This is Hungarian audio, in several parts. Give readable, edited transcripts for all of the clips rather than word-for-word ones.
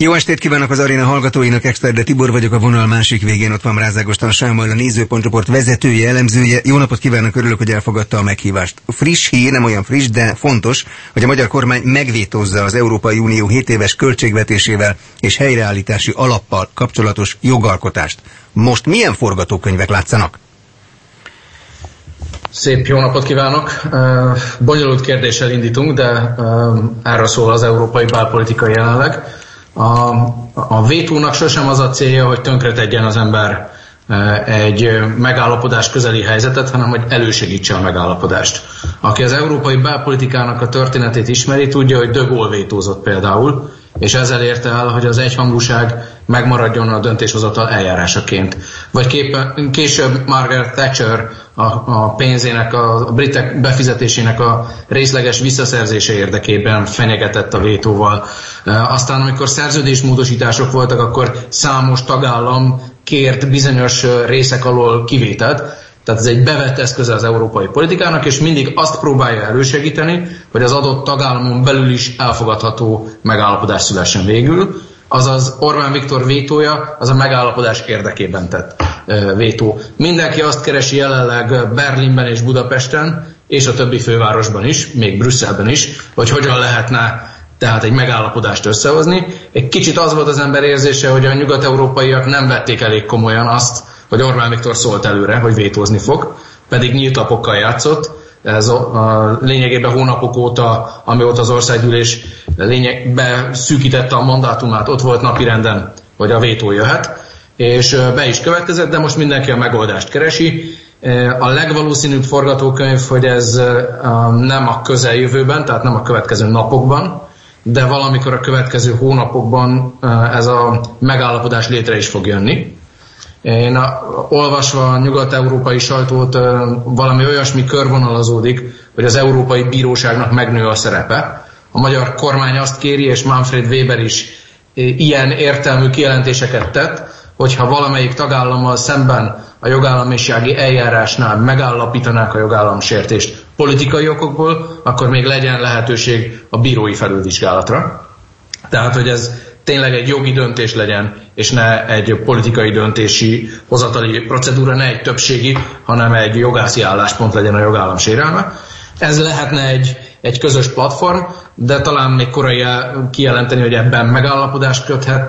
Jó estét kívánok az aréna hallgatóinak, Exterde Tibor vagyok, a vonal másik végén ott van Brázák Ostan Sámuel, a Nézőpont-csoport vezetője, elemzője. Jó napot kívánok, örülök, hogy elfogadta a meghívást. Friss hír, nem olyan friss, de fontos, hogy a magyar kormány megvétózza az Európai Unió 7 éves költségvetésével és helyreállítási alappal kapcsolatos jogalkotást. Most milyen forgatókönyvek látszanak? Szép jó napot kívánok! Bonyolult kérdéssel indítunk, de erről szól az európai belpolitika jelenleg. A vétónak sosem az a célja, hogy tönkretegyen az ember egy megállapodás közeli helyzetet, hanem hogy elősegítse a megállapodást. Aki az európai belpolitikának a történetét ismeri, tudja, hogy de Gaulle vétózott például, és ezzel érte el, hogy az egyhangúság megmaradjon a döntéshozatal eljárásaként. Vagy később Margaret Thatcher a pénzének, a britek befizetésének a részleges visszaszerzése érdekében fenyegetett a vétóval. Aztán, amikor szerződésmódosítások voltak, akkor számos tagállam kért bizonyos részek alól kivételt. Tehát ez egy bevett eszköze az európai politikának, és mindig azt próbálja elősegíteni, hogy az adott tagállamon belül is elfogadható megállapodás szülessen végül. Azaz Orbán Viktor vétója az a megállapodás érdekében tett vétó. Mindenki azt keresi jelenleg Berlinben és Budapesten, és a többi fővárosban is, még Brüsszelben is, hogy hogyan lehetne tehát egy megállapodást összehozni. Egy kicsit az volt az ember érzése, hogy a nyugat-európaiak nem vették elég komolyan azt, hogy Orbán Viktor szólt előre, hogy vétózni fog, pedig nyílt lapokkal játszott. Ez lényegében hónapok óta, amióta az országgyűlés szűkítette a mandátumát, ott volt napirenden, hogy a vétó jöhet, és be is következett, de most mindenki a megoldást keresi. A legvalószínűbb forgatókönyv, hogy ez nem a közeljövőben, tehát nem a következő napokban, de valamikor a következő hónapokban ez a megállapodás létre is fog jönni. Én olvasva a nyugat-európai sajtót valami olyasmi körvonalazódik, hogy az Európai Bíróságnak megnő a szerepe. A magyar kormány azt kéri, és Manfred Weber is ilyen értelmű kijelentéseket tett, hogyha valamelyik tagállammal szemben a jogállamisági eljárásnál megállapítanák a jogállamisértést politikai okokból, akkor még legyen lehetőség a bírói felülvizsgálatra. Tehát, hogy ez tényleg egy jogi döntés legyen, és ne egy politikai döntési hozatali procedúra, ne egy többségi, hanem egy jogászi álláspont legyen a jogállam sérelme. Ez lehetne egy közös platform, de talán még korai kijelenteni, hogy ebben megállapodást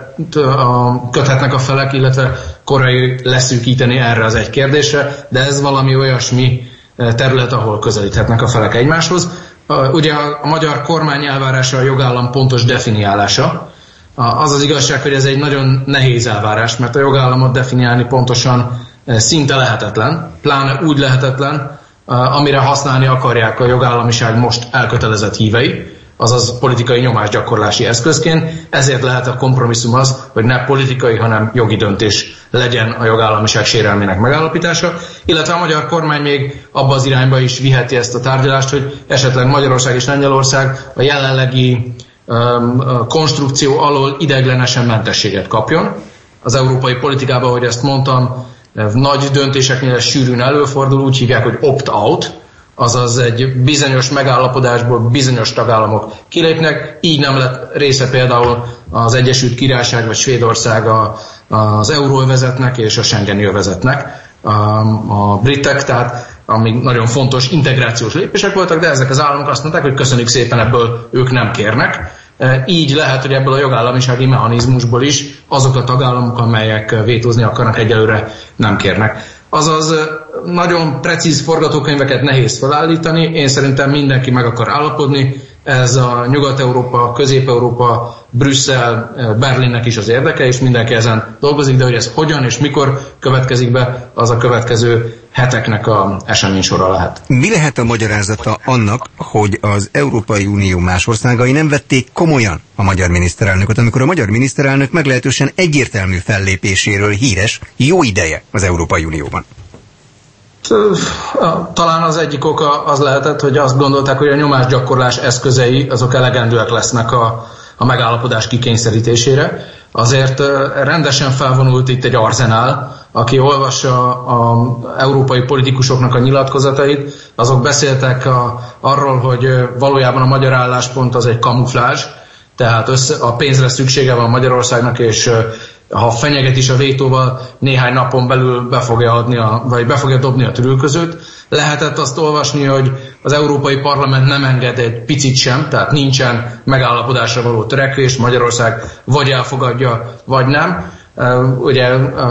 köthetnek a felek, illetve korai leszűkíteni erre az egy kérdésre, de ez valami olyasmi terület, ahol közelíthetnek a felek egymáshoz. Ugye a magyar kormány elvárása a jogállam pontos definiálása. Az az igazság, hogy ez egy nagyon nehéz elvárás, mert a jogállamot definiálni pontosan szinte lehetetlen, pláne úgy lehetetlen, amire használni akarják a jogállamiság most elkötelezett hívei, azaz politikai nyomásgyakorlási eszközként. Ezért lehet a kompromisszum az, hogy ne politikai, hanem jogi döntés legyen a jogállamiság sérelmének megállapítása, illetve a magyar kormány még abba az irányba is viheti ezt a tárgyalást, hogy esetleg Magyarország és Lengyelország a jelenlegi konstrukció alól ideiglenesen mentességet kapjon. Az európai politikában, ahogy ezt mondtam, nagy döntéseknél ez sűrűn előfordul, úgy hívják, hogy opt-out, azaz egy bizonyos megállapodásból bizonyos tagállamok kilépnek, így nem lett része például az Egyesült Királyság vagy Svédország az euróövezetnek és a Schengeni övezetnek. A britek, tehát amíg nagyon fontos integrációs lépések voltak, de ezek az államok azt mondták, hogy köszönjük szépen, ebből ők nem kérnek. Így lehet, hogy ebből a jogállamisági mechanizmusból is azok a tagállamok, amelyek vétózni akarnak, egyelőre nem kérnek. Azaz nagyon precíz forgatókönyveket nehéz felállítani, én szerintem mindenki meg akar állapodni, ez a Nyugat-Európa, Közép-Európa, Brüsszel, Berlinnek is az érdeke, és mindenki ezen dolgozik, de hogy ez hogyan és mikor következik be, az a következő heteknek a eseménysora lehet. Mi lehet a magyarázata annak, hogy az Európai Unió más országai nem vették komolyan a magyar miniszterelnököt, amikor a magyar miniszterelnök meglehetősen egyértelmű fellépéséről híres jó ideje az Európai Unióban? Talán az egyik oka az lehetett, hogy azt gondolták, hogy a nyomásgyakorlás eszközei azok elegendőek lesznek a megállapodás kikényszerítésére. Azért rendesen felvonult itt egy arzenál, aki olvassa az európai politikusoknak a nyilatkozatait, azok beszéltek arról, hogy valójában a magyar álláspont az egy kamuflázs, tehát a pénzre szüksége van Magyarországnak, és ha fenyeget is a vétóval, néhány napon belül be fogja dobni a tűrőközőt. Lehetett azt olvasni, hogy az Európai Parlament nem enged egy picit sem, tehát nincsen megállapodásra való törekvés, Magyarország vagy elfogadja, vagy nem. Ugye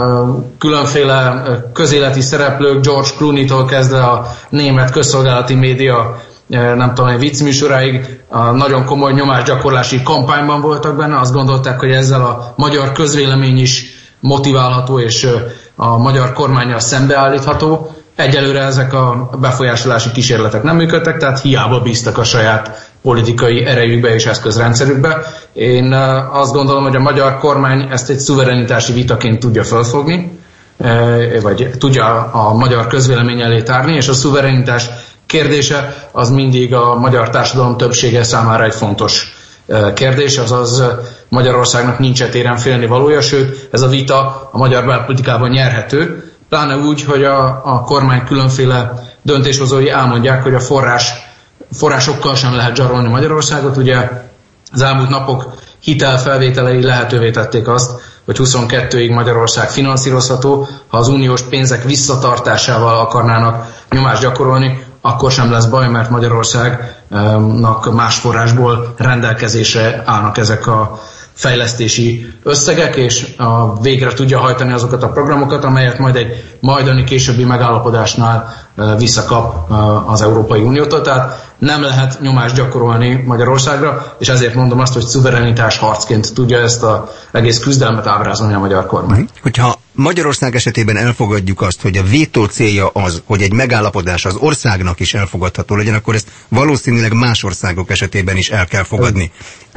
különféle közéleti szereplők, George Clooney-tól kezdve a német közszolgálati média, nem tudom, egy viccműsoráig nagyon komoly nyomásgyakorlási kampányban voltak benne, azt gondolták, hogy ezzel a magyar közvélemény is motiválható, és a magyar kormánnyal szembeállítható. Egyelőre ezek a befolyásolási kísérletek nem működtek, tehát hiába bíztak a saját politikai erejükbe és eszközrendszerükbe. Én azt gondolom, hogy a magyar kormány ezt egy szuverenitási vitaként tudja felfogni, vagy tudja a magyar közvélemény elé tárni, és a szuverenitás kérdése az mindig a magyar társadalom többsége számára egy fontos kérdés, azaz Magyarországnak nincs téren félni valója, sőt ez a vita a magyar belpolitikában nyerhető, pláne úgy, hogy a kormány különféle döntéshozói elmondják, hogy a forrásokkal sem lehet zsarolni Magyarországot. Ugye az elmúlt napok hitelfelvételei lehetővé tették azt, hogy 22-ig Magyarország finanszírozható, ha az uniós pénzek visszatartásával akarnának nyomást gyakorolni, akkor sem lesz baj, mert Magyarországnak más forrásból rendelkezésre állnak ezek a fejlesztési összegek, és végre tudja hajtani azokat a programokat, amelyet majd egy majdani későbbi megállapodásnál visszakap az Európai Uniótól. Tehát nem lehet nyomást gyakorolni Magyarországra, és ezért mondom azt, hogy szuverenitás harcként tudja ezt az egész küzdelmet ábrázolni a magyar kormány. Hogyha Magyarország esetében elfogadjuk azt, hogy a vétó célja az, hogy egy megállapodás az országnak is elfogadható legyen, akkor ezt valószínűleg más országok esetében is el kell fogadni.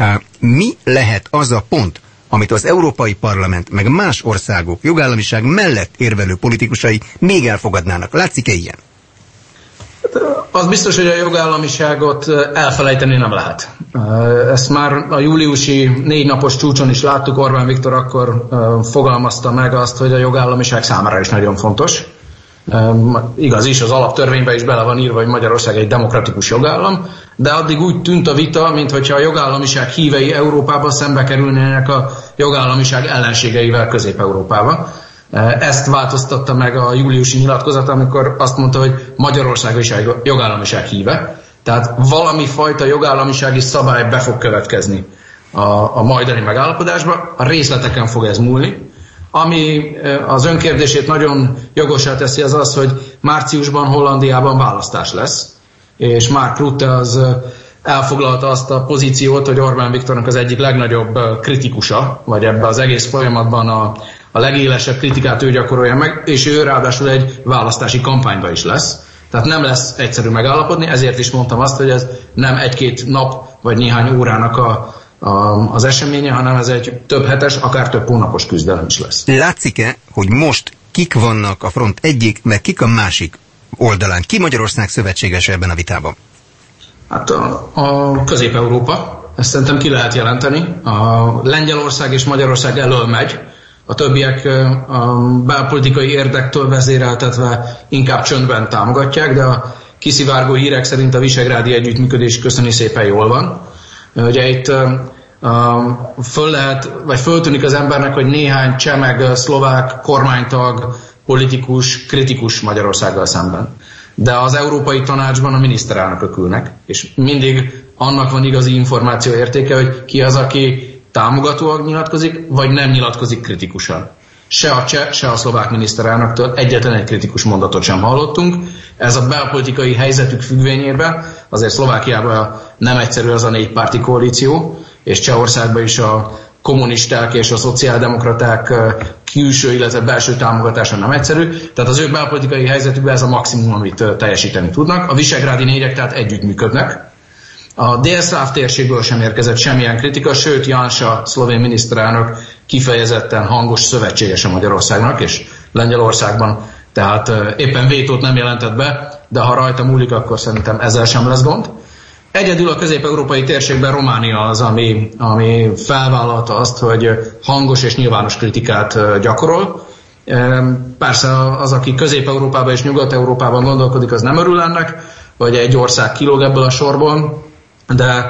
Mi lehet az a pont, amit az Európai Parlament meg más országok jogállamiság mellett érvelő politikusai még elfogadnának? Látszik-e ilyen? Az biztos, hogy a jogállamiságot elfelejteni nem lehet. Ezt már a júliusi 4 napos csúcson is láttuk, Orbán Viktor akkor fogalmazta meg azt, hogy a jogállamiság számára is nagyon fontos. Igaz is, az alaptörvényben is bele van írva, hogy Magyarország egy demokratikus jogállam, de addig úgy tűnt a vita, mintha a jogállamiság hívei Európában szembe kerülnének a jogállamiság ellenségeivel Közép-Európában. Ezt változtatta meg a júliusi nyilatkozat, amikor azt mondta, hogy Magyarország is a jogállamiság híve. Tehát valami fajta jogállamisági szabály be fog következni a majdani megállapodásba. A részleteken fog ez múlni. Ami az önkérdését nagyon jogosá teszi, az az, hogy márciusban Hollandiában választás lesz. És Mark Rutte az elfoglalta azt a pozíciót, hogy Orbán Viktornak az egyik legnagyobb kritikusa, vagy ebben az egész folyamatban a legélesebb kritikát ő gyakorolja meg, és ő ráadásul egy választási kampányban is lesz. Tehát nem lesz egyszerű megállapodni, ezért is mondtam azt, hogy ez nem 1-2 nap vagy néhány órának az eseménye, hanem ez egy több hetes, akár több hónapos küzdelem is lesz. Látszik-e, hogy most kik vannak a front egyik, meg kik a másik oldalán? Ki Magyarország szövetséges ebben a vitában? Hát a Közép-Európa, ezt szerintem ki lehet jelenteni. A Lengyelország és Magyarország elől megy, a többiek a belpolitikai érdektől vezéreltetve inkább csöndben támogatják, de a kiszivárgó hírek szerint a visegrádi együttműködés köszöni szépen jól van. Ugye itt föltűnik az embernek, hogy néhány cseh meg szlovák kormánytag, politikus, kritikus Magyarországgal szemben. De az Európai Tanácsban a miniszterelnökök ülnek, és mindig annak van igazi információ értéke, hogy ki az, aki támogatóan nyilatkozik, vagy nem nyilatkozik kritikusan. Se a cseh, se a szlovák miniszterelnöktől egyetlen egy kritikus mondatot sem hallottunk. Ez a belpolitikai helyzetük függvényében, azért Szlovákiában nem egyszerű az a 4 párti koalíció, és Csehországban is a kommunisták és a szociáldemokraták külső, illetve belső támogatása nem egyszerű. Tehát az ő belpolitikai helyzetükben ez a maximum, amit teljesíteni tudnak. A visegrádi 4-ek tehát együttműködnek. A délszláv térségből sem érkezett semmilyen kritika, sőt Janša, szlovén miniszterelnök kifejezetten hangos szövetségese Magyarországnak, és Lengyelországban tehát éppen vétót nem jelentett be, de ha rajta múlik, akkor szerintem ezzel sem lesz gond. Egyedül a közép-európai térségben Románia az, ami felvállalta azt, hogy hangos és nyilvános kritikát gyakorol. Persze az, aki Közép-Európában és Nyugat-Európában gondolkodik, az nem örül ennek, vagy egy ország kilóg ebből a sorból, de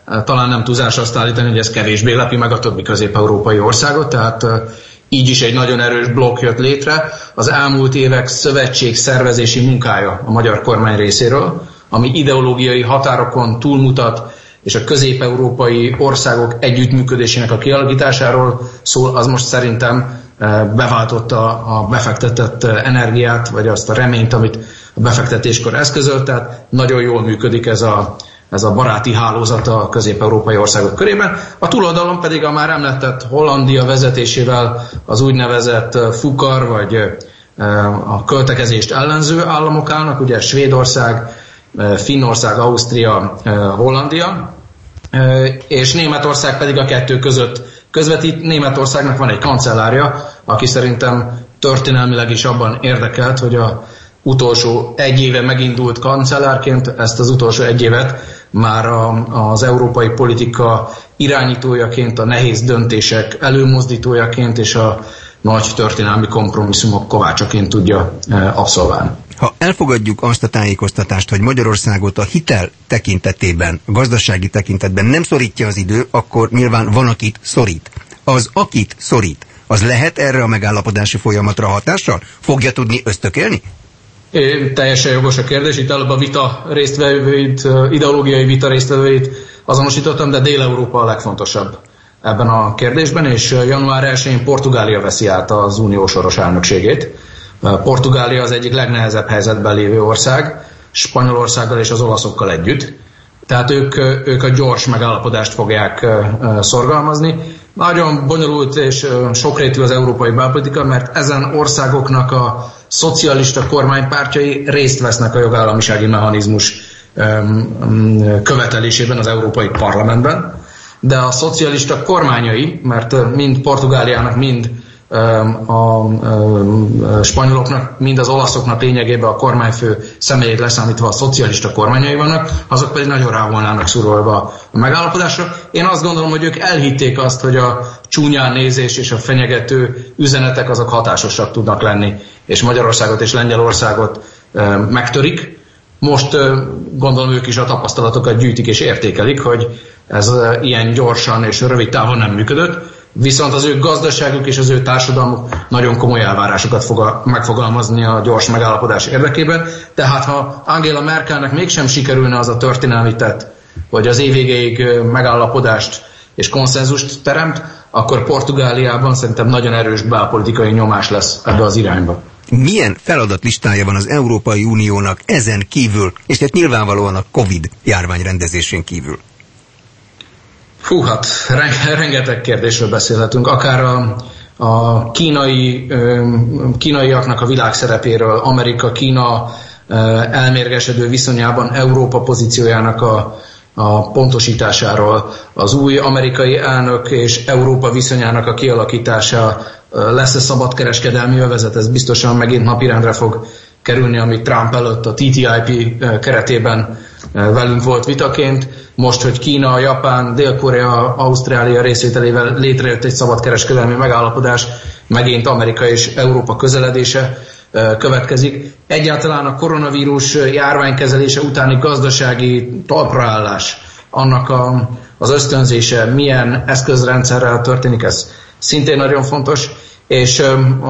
talán nem túlzás azt állítani, hogy ez kevésbé lepi meg a többi közép-európai országot, tehát így is egy nagyon erős blokk jött létre. Az elmúlt évek szövetségszervezési munkája a magyar kormány részéről, ami ideológiai határokon túlmutat, és a közép-európai országok együttműködésének a kialakításáról szól, az most szerintem beváltotta a befektetett energiát, vagy azt a reményt, amit a befektetéskor eszközölt, tehát nagyon jól működik ez a baráti hálózat a közép-európai országok körében. A túloldalon pedig a már említett Hollandia vezetésével az úgynevezett FUKAR, vagy a költekezést ellenző államok állnak, ugye Svédország, Finnország, Ausztria, Hollandia, és Németország pedig a kettő között közvetít. Németországnak van egy kancellárja, aki szerintem történelmileg is abban érdekelt, hogy a utolsó egy éve megindult kancellárként, ezt az utolsó egy évet már az európai politika irányítójaként, a nehéz döntések előmozdítójaként és a nagy történelmi kompromisszumok kovácsaként tudja abszolválni. Ha elfogadjuk azt a tájékoztatást, hogy Magyarországot a hitel tekintetében, a gazdasági tekintetben nem szorítja az idő, akkor nyilván van, akit szorít. Az, akit szorít, az lehet erre a megállapodási folyamatra hatással? Fogja tudni ösztökélni? Teljesen jogos a kérdés. Itt előbb a vita résztvevőit, ideológiai vita résztvevőit azonosítottam, de Dél-Európa a legfontosabb ebben a kérdésben, és január 1-én Portugália veszi át az unió soros elnökségét. Portugália az egyik legnehezebb helyzetben lévő ország, Spanyolországgal és az olaszokkal együtt. Tehát ők a gyors megállapodást fogják szorgalmazni. Nagyon bonyolult és sokrétű az európai belpolitika, mert ezen országoknak a szocialista kormánypártjai részt vesznek a jogállamisági mechanizmus követelésében az Európai Parlamentben, de a szocialista kormányai, mert mind Portugáliának, mind a spanyoloknak, mind az olaszoknak lényegében a kormányfő személyét leszámítva a szocialista kormányai vannak, azok pedig nagyon rá volnának szurolva a megállapodásra. Én azt gondolom, hogy ők elhitték azt, hogy a csúnyán nézés és a fenyegető üzenetek azok hatásosak tudnak lenni, és Magyarországot és Lengyelországot megtörik. Most gondolom ők is a tapasztalatokat gyűjtik és értékelik, hogy ez ilyen gyorsan és rövid távon nem működött. Viszont az ő gazdaságuk és az ő társadalmuk nagyon komoly elvárásokat fog megfogalmazni a gyors megállapodás érdekében. Tehát ha Angela Merkelnek mégsem sikerülne az a történelmi tett, hogy az év végéig megállapodást és konszenzust teremt, akkor Portugáliában szerintem nagyon erős belpolitikai nyomás lesz ebbe az irányba. Milyen feladatlistája van az Európai Uniónak ezen kívül, és tehát nyilvánvalóan a Covid járvány rendezésén kívül? Hú, hát rengeteg kérdésről beszélhetünk, akár a kínaiaknak a világszerepéről, Amerika-Kína elmérgesedő viszonyában Európa pozíciójának a pontosításáról, az új amerikai elnök és Európa viszonyának a kialakítása, lesz-e szabadkereskedelmi övezet, ez biztosan megint napirendre fog kerülni, ami Trump előtt a TTIP keretében velünk volt vitaként. Most, hogy Kína, Japán, Dél-Korea, Ausztrália részvételével létrejött egy szabadkereskedelmi megállapodás, megint Amerika és Európa közeledése következik. Egyáltalán a koronavírus járványkezelése utáni gazdasági talpraállás, annak az ösztönzése, milyen eszközrendszerrel történik, ez szintén nagyon fontos. És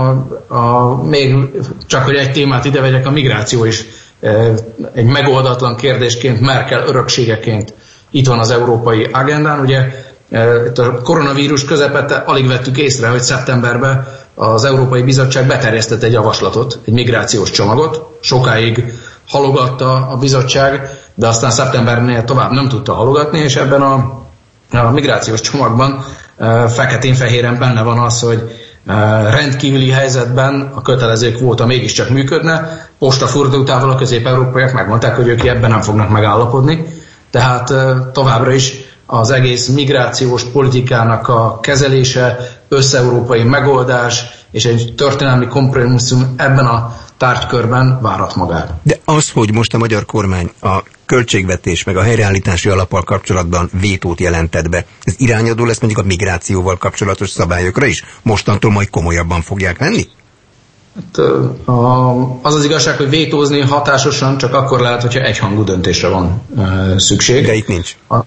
még csak, hogy egy témát ide vegyek, a migráció is egy megoldatlan kérdésként, Merkel örökségeként itt van az európai agendán. Ugye a koronavírus közepette alig vettük észre, hogy szeptemberben az Európai Bizottság beterjesztett egy javaslatot, egy migrációs csomagot. Sokáig halogatta a bizottság, de aztán szeptembernél tovább nem tudta halogatni, és ebben a migrációs csomagban feketén-fehéren benne van az, hogy rendkívüli helyzetben a kötelező kvóta mégiscsak működne. Postafordultával a közép-európaiak megmondták, hogy ők ebben nem fognak megállapodni. Tehát továbbra is az egész migrációs politikának a kezelése, összeurópai megoldás és egy történelmi kompromisszum ebben a tárgykörben várat magát. De az, hogy most a magyar kormány a költségvetés meg a helyreállítási alappal kapcsolatban vétót jelentett be, ez irányadó lesz mondjuk a migrációval kapcsolatos szabályokra is? Mostantól majd komolyabban fogják venni? Hát, az az igazság, hogy vétózni hatásosan csak akkor lehet, hogyha egyhangú döntésre van szükség. De itt nincs.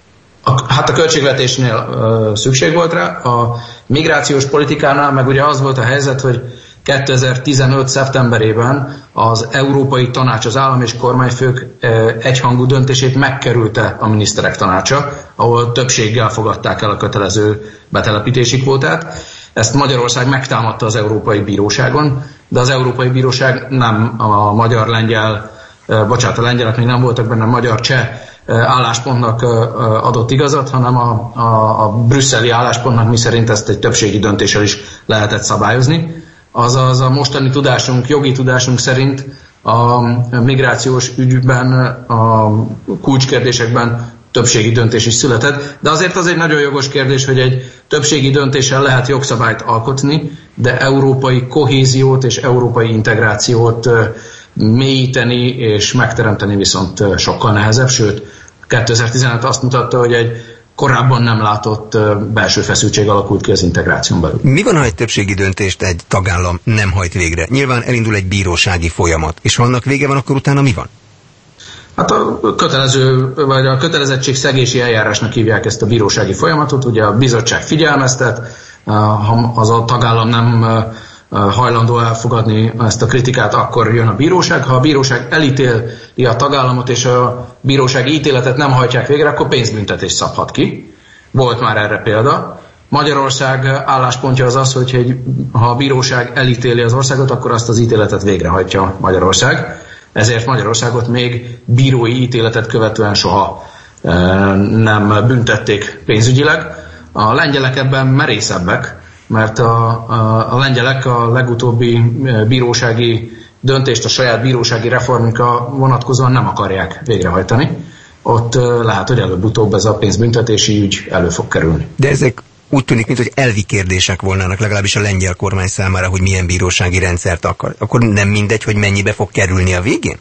Hát a költségvetésnél szükség volt rá, a migrációs politikánál meg ugye az volt a helyzet, hogy 2015. szeptemberében az Európai Tanács, az állam és kormányfők egyhangú döntését megkerülte a miniszterek tanácsa, ahol többséggel fogadták el a kötelező betelepítési kvótát. Ezt Magyarország megtámadta az Európai Bíróságon, de az Európai Bíróság nem a magyar-lengyel, a lengyelek még nem voltak benne, a magyar-cseh álláspontnak adott igazat, hanem a brüsszeli álláspontnak, miszerint ezt egy többségi döntéssel is lehetett szabályozni. Azaz a mostani tudásunk, jogi tudásunk szerint a migrációs ügyben, a kulcskérdésekben többségi döntés is született, de azért az egy nagyon jogos kérdés, hogy egy többségi döntéssel lehet jogszabályt alkotni, de európai kohéziót és európai integrációt mélyíteni és megteremteni viszont sokkal nehezebb, sőt 2015 azt mutatta, hogy egy korábban nem látott belső feszültség alakult ki az integráción belül. Mi van, ha egy többségi döntést egy tagállam nem hajt végre? Nyilván elindul egy bírósági folyamat, és ha annak vége van, akkor utána mi van? Hát a kötelező, vagy a kötelezettségszegési eljárásnak hívják ezt a bírósági folyamatot, ugye a bizottság figyelmeztet, ha az a tagállam nem hajlandó elfogadni ezt a kritikát, akkor jön a bíróság. Ha a bíróság elítéli a tagállamot, és a bírósági ítéletet nem hajtják végre, akkor pénzbüntetést szabhat ki. Volt már erre példa. Magyarország álláspontja az, hogy ha a bíróság elítéli az országot, akkor azt az ítéletet végrehajtja Magyarország. Ezért Magyarországot még bírói ítéletet követően soha nem büntették pénzügyileg. A lengyelek ebben merészebbek, mert a lengyelek a legutóbbi bírósági döntést a saját bírósági reformra vonatkozóan nem akarják végrehajtani. Ott lehet, hogy előbb-utóbb ez a pénzbüntetési ügy elő fog kerülni. De ezek úgy tűnik, mint hogy elvi kérdések volnának, legalábbis a lengyel kormány számára, hogy milyen bírósági rendszert akar. Akkor nem mindegy, hogy mennyibe fog kerülni a végén?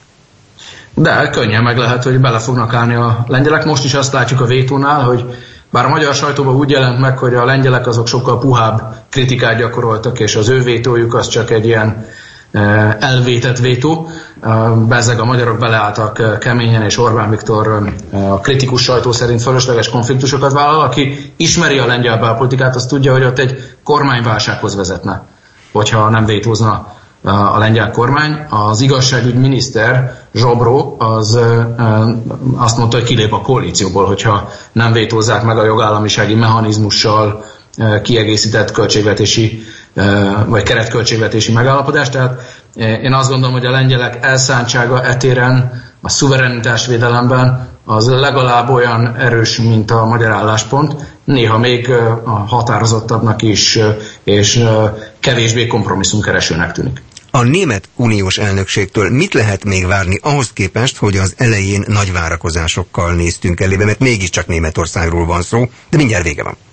De könnyen meg lehet, hogy bele fognak állni a lengyelek. Most is azt látjuk a vétónál, hogy bár a magyar sajtóban úgy jelent meg, hogy a lengyelek azok sokkal puhább kritikát gyakoroltak, és az ő vétójuk az csak egy ilyen elvétett vétó. Bezzeg a magyarok beleálltak keményen, és Orbán Viktor a kritikus sajtó szerint fölösleges konfliktusokat vállal. Aki ismeri a lengyel belpolitikát, az tudja, hogy ott egy kormányválsághoz vezetne, hogyha nem vétózna a lengyel kormány. Az igazságügy miniszter, Zsobró, az azt mondta, hogy kilép a koalícióból, hogyha nem vétózzák meg a jogállamisági mechanizmussal kiegészített költségvetési vagy keretköltségvetési megállapodást. Tehát én azt gondolom, hogy a lengyelek elszántsága etéren, a szuverenitásvédelemben az legalább olyan erős, mint a magyar álláspont, néha még határozottabbnak is, és kevésbé kompromisszumkeresőnek tűnik. A német uniós elnökségtől mit lehet még várni ahhoz képest, hogy az elején nagy várakozásokkal néztünk elébe, mert mégiscsak Németországról van szó, de mindjárt vége van.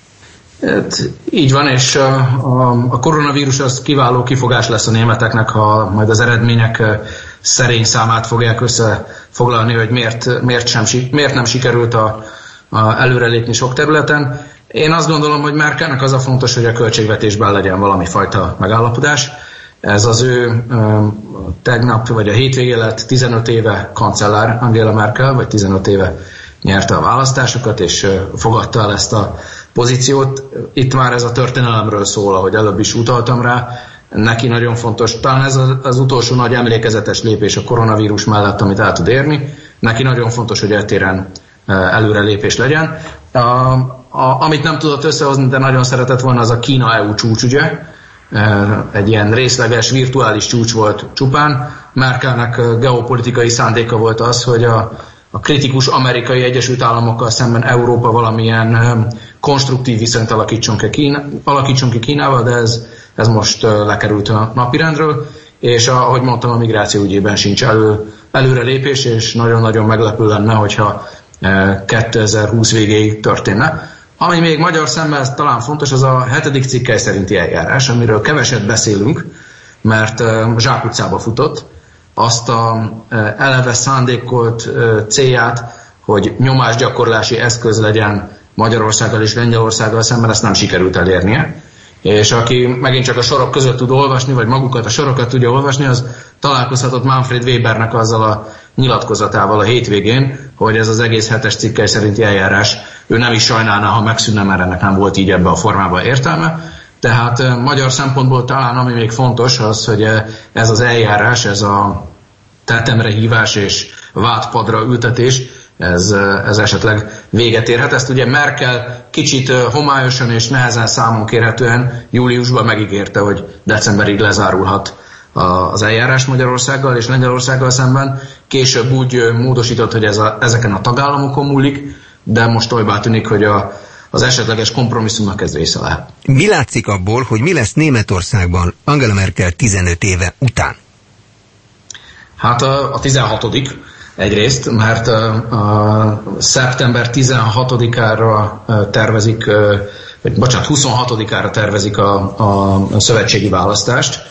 Hát, így van, és a koronavírus az kiváló kifogás lesz a németeknek, ha majd az eredmények szerény számát fogják összefoglalni, hogy miért nem sikerült előrelépni sok területen. Én azt gondolom, hogy Merkelnek az a fontos, hogy a költségvetésben legyen valami fajta megállapodás. Ez az ő tegnap, vagy a hétvégén lett 15 éve kancellár Angela Merkel, vagy 15 éve nyerte a választásokat, és fogadta el ezt a pozíciót. Itt már ez a történelemről szól, ahogy előbb is utaltam rá. Neki nagyon fontos, talán ez az utolsó nagy emlékezetes lépés a koronavírus mellett, amit el tud érni. Neki nagyon fontos, hogy eltéren előrelépés legyen. Amit nem tudott összehozni, de nagyon szeretett volna, az a Kína-EU csúcs, ugye? Egy ilyen részleges, virtuális csúcs volt csupán. Merkelnek geopolitikai szándéka volt az, hogy a kritikus amerikai Egyesült Államokkal szemben Európa valamilyen konstruktív viszonyt alakítson ki Kínával, de ez most lekerült a napirendről, és ahogy mondtam, a migráció ügyében sincs előrelépés, és nagyon-nagyon meglepő lenne, hogyha 2020 végéig történne. Ami még magyar szemben talán fontos, az a 7. cikkely szerinti eljárás, amiről keveset beszélünk, mert zsákutcába futott. Azt a eleve szándékolt célját, hogy nyomásgyakorlási eszköz legyen Magyarországgal és Lengyelországgal szemben, ezt nem sikerült elérnie. És aki megint csak a sorok között tud olvasni, vagy magukat a sorokat tudja olvasni, az találkozhatott Manfred Webernek azzal a nyilatkozatával a hétvégén, hogy ez az egész 7-es cikkely szerinti eljárás ő nem is sajnálná, ha megszűnne, mert ennek nem volt így ebbe a formában értelme. Tehát magyar szempontból talán ami még fontos az, hogy ez az eljárás, ez a tetemre hívás és vádpadra ültetés, ez esetleg véget érhet. Ezt ugye Merkel kicsit homályosan és nehezen számon kérhetően júliusban megígérte, hogy decemberig lezárulhat az eljárás Magyarországgal és Lengyelországgal szemben. Később úgy módosított, hogy ezeken a tagállamokon múlik, de most olybá tűnik, hogy az esetleges kompromisszumnak ez része lehet. Mi látszik abból, hogy mi lesz Németországban Angela Merkel 15 éve után? Hát a 16. egyrészt, mert szeptember 16-ára tervezik, vagy bocsánat, 26-ára tervezik a szövetségi választást,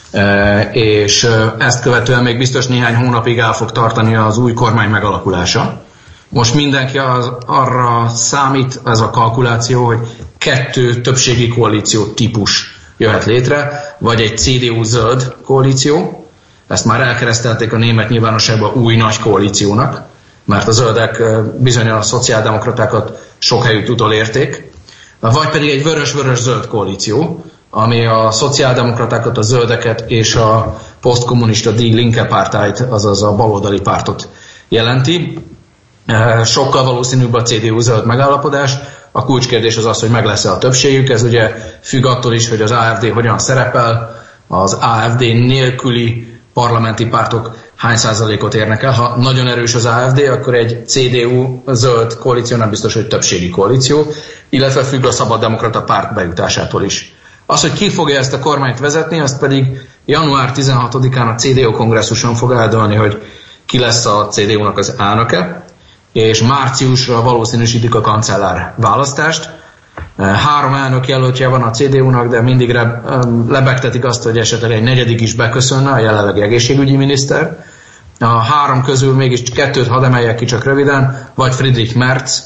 és ezt követően még biztos néhány hónapig el fog tartani az új kormány megalakulása. Most mindenki arra számít, ez a kalkuláció, hogy 2 többségi koalíció típus jöhet létre, vagy egy CDU-zöld koalíció. Ezt már elkeresztelték a német nyilvánosságban új nagy koalíciónak, mert a zöldek bizony a szociáldemokratákat sok helyütt utolérték. Vagy pedig egy vörös-vörös-zöld koalíció, ami a szociáldemokratákat, a zöldeket és a posztkommunista Die Linke Parteit, azaz a baloldali pártot jelenti. Sokkal valószínűbb a CDU-zöld megállapodás. A kulcskérdés az az, hogy meg lesz-e a többségük. Ez ugye függ attól is, hogy az AfD hogyan szerepel, az AfD nélküli parlamenti pártok hány százalékot érnek el. Ha nagyon erős az AfD, akkor egy CDU-zöld koalíció nem biztos, hogy többségi koalíció, illetve függ a szabaddemokrata párt bejutásától is. Az, hogy ki fogja ezt a kormányt vezetni, azt pedig január 16-án a CDU kongresszuson fog eldőlni, hogy ki lesz a CDU-nak az elnöke, és márciusra valószínűsítik a kancellár választást. 3 elnök jelöltje van a CDU-nak, de mindig lebegtetik azt, hogy esetleg egy 4. is beköszönne, a jelenlegi egészségügyi miniszter. A 3 közül mégis 2-t hadd emeljek ki csak röviden, vagy Friedrich Merz,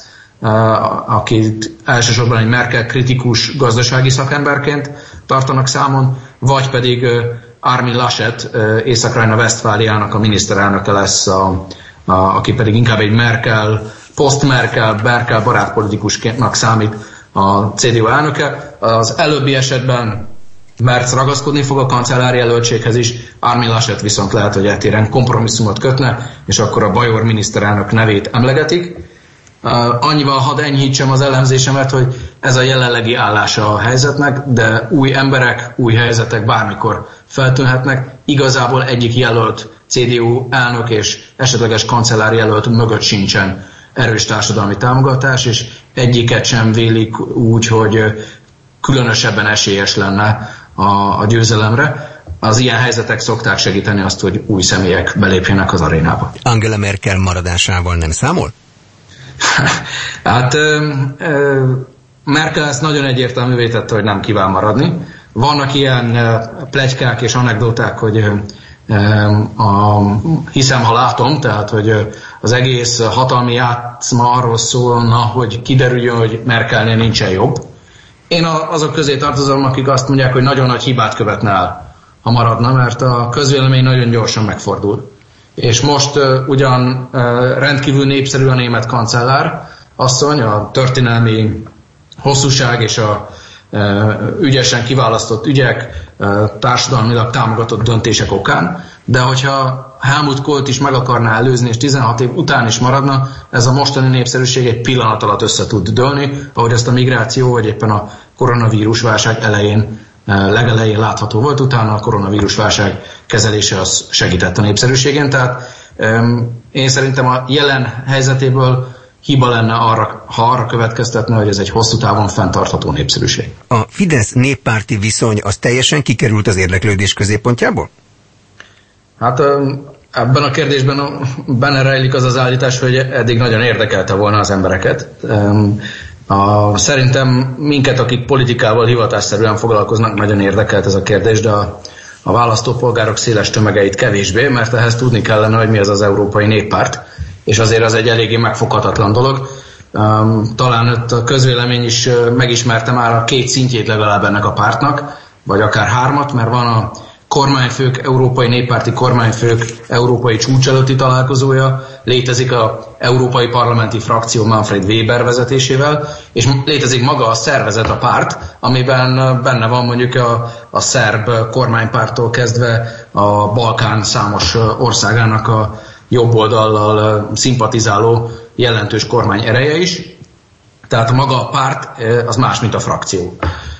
akit elsősorban egy Merkel kritikus gazdasági szakemberként tartanak számon, vagy pedig Armin Laschet, Észak-Rajna-Vesztfáliának a miniszterelnöke lesz, aki pedig inkább egy Merkel, post-Merkel barátpolitikusnak számít, a CDU elnöke. Az előbbi esetben Merz ragaszkodni fog a kancellár jelöltséghez is, Armin Laschet viszont lehet, hogy eltéren kompromisszumot kötne, és akkor a bajor miniszterelnök nevét emlegetik. Annyival hadd enyhítsem az elemzésemet, hogy ez a jelenlegi állása a helyzetnek, de új emberek, új helyzetek bármikor feltűnhetnek. Igazából egyik jelölt CDU elnök és esetleges kancellár jelölt mögött sincsen erős társadalmi támogatás, és egyiket sem vélik úgy, hogy különösebben esélyes lenne a győzelemre. Az ilyen helyzetek szokták segíteni azt, hogy új személyek belépjenek az arénába. Angela Merkel maradásával nem számol? Hát Merkel ezt nagyon egyértelművé tette, hogy nem kíván maradni. Vannak ilyen pletykák és anekdoták, hogy hiszem, ha látom, tehát hogy az egész hatalmi játszma arról szólna, hogy kiderüljön, hogy Merkelnél nincsen jobb. Én azok közé tartozom, akik azt mondják, hogy nagyon nagy hibát követne el, ha maradna, mert a közvélemény nagyon gyorsan megfordul. És most ugyan rendkívül népszerű a német kancellár asszony, a történelmi hosszúság és a ügyesen kiválasztott ügyek, társadalmilag támogatott döntések okán, de hogyha Helmut Kohlt is meg akarná előzni, és 16 év után is maradna, ez a mostani népszerűség egy pillanat alatt össze tud dőlni, ahogy ezt a migráció, vagy éppen a koronavírus válság legelején látható volt, utána a koronavírus válság kezelése az segített a népszerűségen, tehát én szerintem a jelen helyzetéből hiba lenne ha arra következtetne, hogy ez egy hosszú távon fenntartható népszerűség. A Fidesz néppárti viszony az teljesen kikerült az érdeklődés középpontjából? Hát ebben a kérdésben benne rejlik az az állítás, hogy eddig nagyon érdekelte volna az embereket. Szerintem minket, akik politikával hivatásszerűen foglalkoznak, nagyon érdekelt ez a kérdés, de a választópolgárok széles tömegeit kevésbé, mert ehhez tudni kellene, hogy mi az Európai Néppárt, és azért az egy eléggé megfoghatatlan dolog. Talán a közvélemény is megismerte már a 2 szintjét legalább ennek a pártnak, vagy akár 3, mert van a kormányfők, európai néppárti kormányfők európai csúcs előtti találkozója, létezik az európai parlamenti frakció Manfred Weber vezetésével, és létezik maga a szervezet, a párt, amiben benne van mondjuk a szerb kormánypártól kezdve a Balkán számos országának a jobb oldallal szimpatizáló jelentős kormány ereje is. Tehát maga a párt az más, mint a frakció.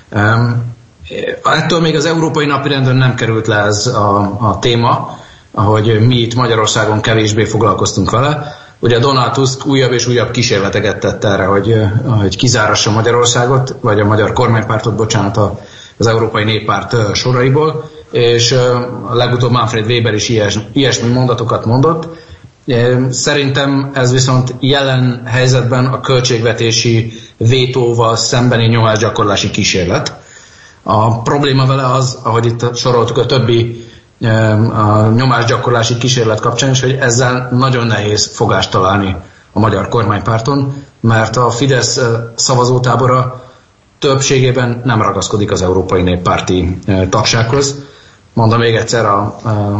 Ettől még az európai napirenden nem került le ez a téma, ahogy mi itt Magyarországon kevésbé foglalkoztunk vele. Ugye Donald Tusk újabb és újabb kísérleteket tett erre, hogy kizárassa Magyarországot, vagy a magyar kormánypártot, bocsánat, az Európai Néppárt soraiból, és legutóbb Manfred Weber is ilyesmi mondatokat mondott. Szerintem ez viszont jelen helyzetben a költségvetési vétóval szembeni nyomásgyakorlási kísérlet. A probléma vele az, ahogy itt soroltuk a többi a nyomásgyakorlási kísérlet kapcsán is, hogy ezzel nagyon nehéz fogást találni a magyar kormánypárton, mert a Fidesz szavazótábora többségében nem ragaszkodik az Európai Néppárti tagsághoz. Mondom még egyszer, a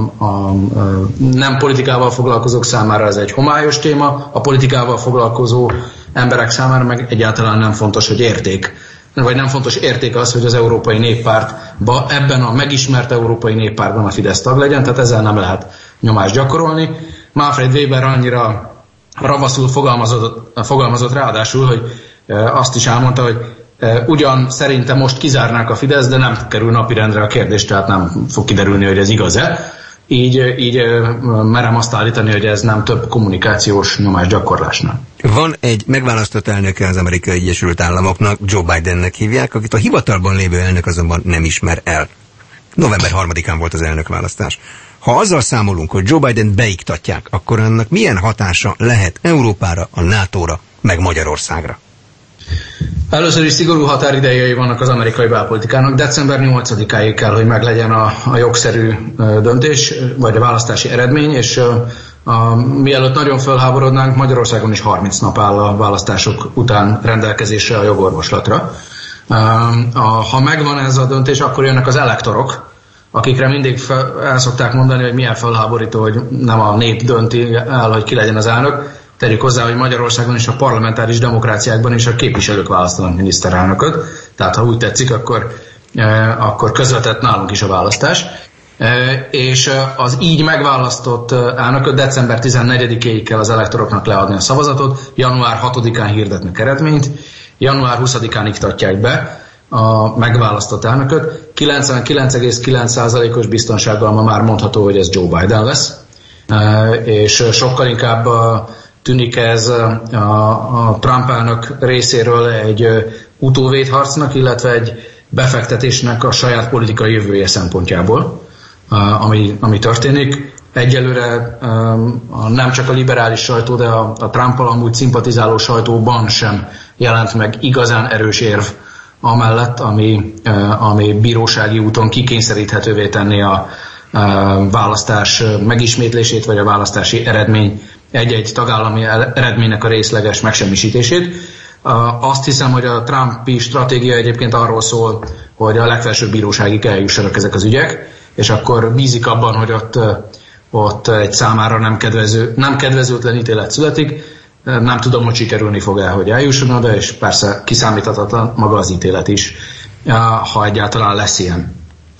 nem politikával foglalkozók számára ez egy homályos téma, a politikával foglalkozó emberek számára meg egyáltalán nem fontos, hogy vagy nem fontos érték az, hogy az Európai Néppártban, ebben a megismert Európai Néppártban a Fidesz tag legyen, tehát ezzel nem lehet nyomást gyakorolni. Manfred Weber annyira ravaszul fogalmazott ráadásul, hogy azt is elmondta, hogy ugyan szerintem most kizárnák a Fidesz, de nem kerül napirendre a kérdés, tehát nem fog kiderülni, hogy ez igaz-e. Így merem azt állítani, hogy ez nem több kommunikációs nyomásgyakorlásnál. Van egy megválasztott elnöke az Amerikai Egyesült Államoknak, Joe Bidennek hívják, akit a hivatalban lévő elnök azonban nem ismer el. November 3-án volt az elnökválasztás. Ha azzal számolunk, hogy Joe Bident beiktatják, akkor annak milyen hatása lehet Európára, a NATO-ra, meg Magyarországra? Először is szigorú határidejei vannak az amerikai belpolitikának. December 8-áig kell, hogy meglegyen a jogszerű döntés, vagy a választási eredmény, és mielőtt nagyon felháborodnánk, Magyarországon is 30 nap áll a választások után rendelkezésre a jogorvoslatra. Ha megvan ez a döntés, akkor jönnek az elektorok, akikre mindig el szokták mondani, hogy milyen felháborító, hogy nem a nép dönti el, hogy ki legyen az elnök. Tegyük hozzá, hogy Magyarországon és a parlamentáris demokráciákban is a képviselők választanak miniszterelnököt, tehát ha úgy tetszik, akkor közvetett nálunk is a választás. És az így megválasztott elnököt december 14-éig kell az elektoroknak leadni a szavazatot, január 6-án hirdetnek eredményt, január 20-án iktatják be a megválasztott elnököt. 99,9%-os biztonsággal ma már mondható, hogy ez Joe Biden lesz, és sokkal inkább tűnik ez a Trump elnök részéről egy utóvédharcnak, illetve egy befektetésnek a saját politikai jövője szempontjából, ami történik. Egyelőre nem csak a liberális sajtó, de a Trump-al amúgy szimpatizáló sajtóban sem jelent meg igazán erős érv amellett, ami bírósági úton kikényszeríthetővé tenni a választás megismétlését, vagy a választási eredmény egy-egy tagállami eredménynek a részleges megsemmisítését. Azt hiszem, hogy a Trumpi stratégia egyébként arról szól, hogy a legfelsőbb bíróságig eljussanak ezek az ügyek, és akkor bízik abban, hogy ott egy számára nem kedvezőtlen ítélet születik. Nem tudom, hogy sikerülni fog-e, hogy eljusson oda, és persze kiszámíthatatlan maga az ítélet is, ha egyáltalán lesz ilyen.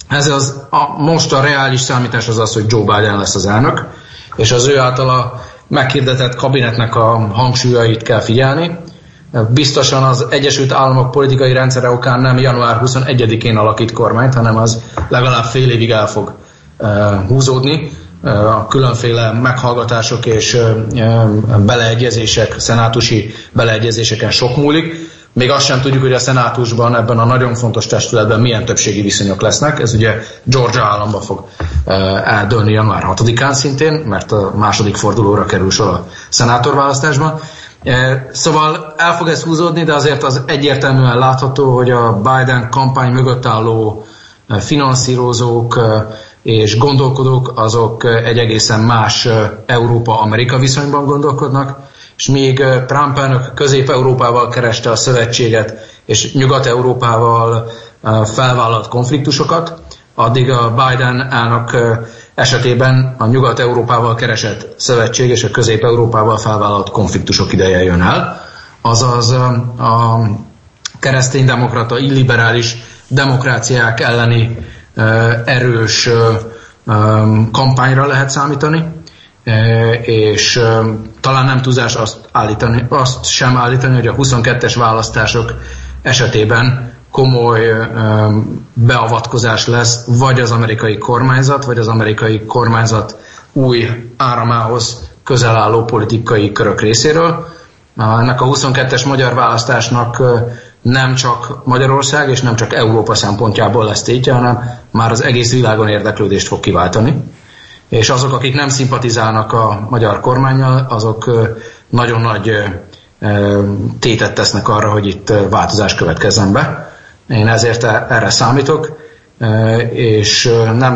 Most a reális számítás az, hogy Joe Biden lesz az elnök, és az ő általa meghirdetett kabinetnek a hangsúlyait kell figyelni. Biztosan az Egyesült Államok politikai rendszere okán nem január 21-én alakít kormányt, hanem az legalább fél évig el fog húzódni. A különféle meghallgatások és beleegyezések, szenátusi beleegyezéseken sok múlik. Még azt sem tudjuk, hogy a szenátusban, ebben a nagyon fontos testületben milyen többségi viszonyok lesznek. Ez ugye Georgia államban fog eldőlni január 6-án szintén, mert a második fordulóra kerül sor a szenátorválasztásban. Szóval el fog ez húzódni, de azért az egyértelműen látható, hogy a Biden kampány mögött álló finanszírozók és gondolkodók, azok egy egészen más Európa-Amerika viszonyban gondolkodnak, és míg Trump elnök Közép-Európával kereste a szövetséget, és Nyugat-Európával felvállalt konfliktusokat, addig a Biden elnök esetében a Nyugat-Európával keresett szövetség és a Közép-Európával felvállalt konfliktusok ideje jön el. Azaz a kereszténydemokrata, illiberális demokráciák elleni erős kampányra lehet számítani, és talán nem túlzás azt sem állítani, hogy a 22-es választások esetében komoly beavatkozás lesz vagy az amerikai kormányzat, vagy az amerikai kormányzat új áramához közel álló politikai körök részéről. Ennek a 22-es magyar választásnak nem csak Magyarország és nem csak Európa szempontjából lesz tétje, hanem már az egész világon érdeklődést fog kiváltani. És azok, akik nem szimpatizálnak a magyar kormánnyal, azok nagyon nagy tétet tesznek arra, hogy itt változás következzen be. Én ezért erre számítok, és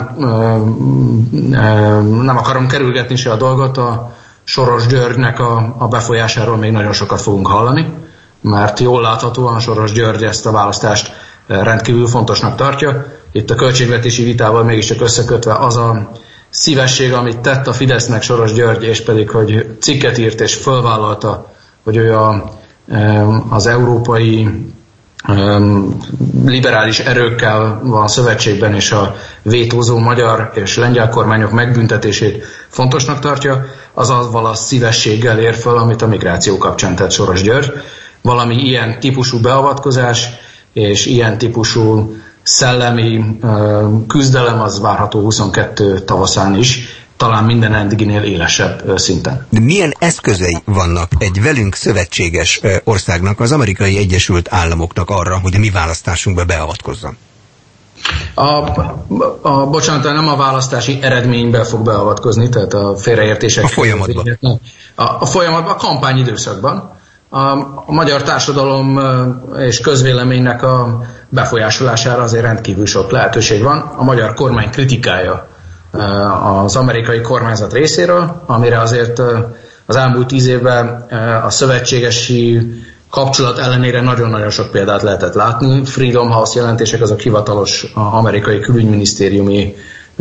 nem akarom kerülgetni se a dolgot, a Soros Györgynek a befolyásáról még nagyon sokat fogunk hallani, mert jól láthatóan Soros György ezt a választást rendkívül fontosnak tartja. Itt a költségvetési vitával mégiscsak összekötve az a szívesség, amit tett a Fidesznek Soros György, és pedig, hogy cikket írt és fölvállalta, hogy ő az európai liberális erőkkel van szövetségben, és a vétózó magyar és lengyel kormányok megbüntetését fontosnak tartja, az avval a szívességgel ér föl, amit a migráció kapcsán tett Soros György. Valami ilyen típusú beavatkozás és ilyen típusú szellemi küzdelem az várható 22 tavaszán is, talán minden eddiginél élesebb szinten. De milyen eszközei vannak egy velünk szövetséges országnak, az Amerikai Egyesült Államoknak arra, hogy a mi választásunkba beavatkozzon? Bocsánat, nem a választási eredményben fog beavatkozni, tehát a félreértések... A folyamatban. A folyamatban, a kampányidőszakban. A magyar társadalom és közvéleménynek a befolyásolására azért rendkívül sok lehetőség van. A magyar kormány kritikája az amerikai kormányzat részéről, amire azért az elmúlt 10 évben a szövetségesi kapcsolat ellenére nagyon-nagyon sok példát lehetett látni. Freedom House jelentések, azok hivatalos amerikai külügyminisztériumi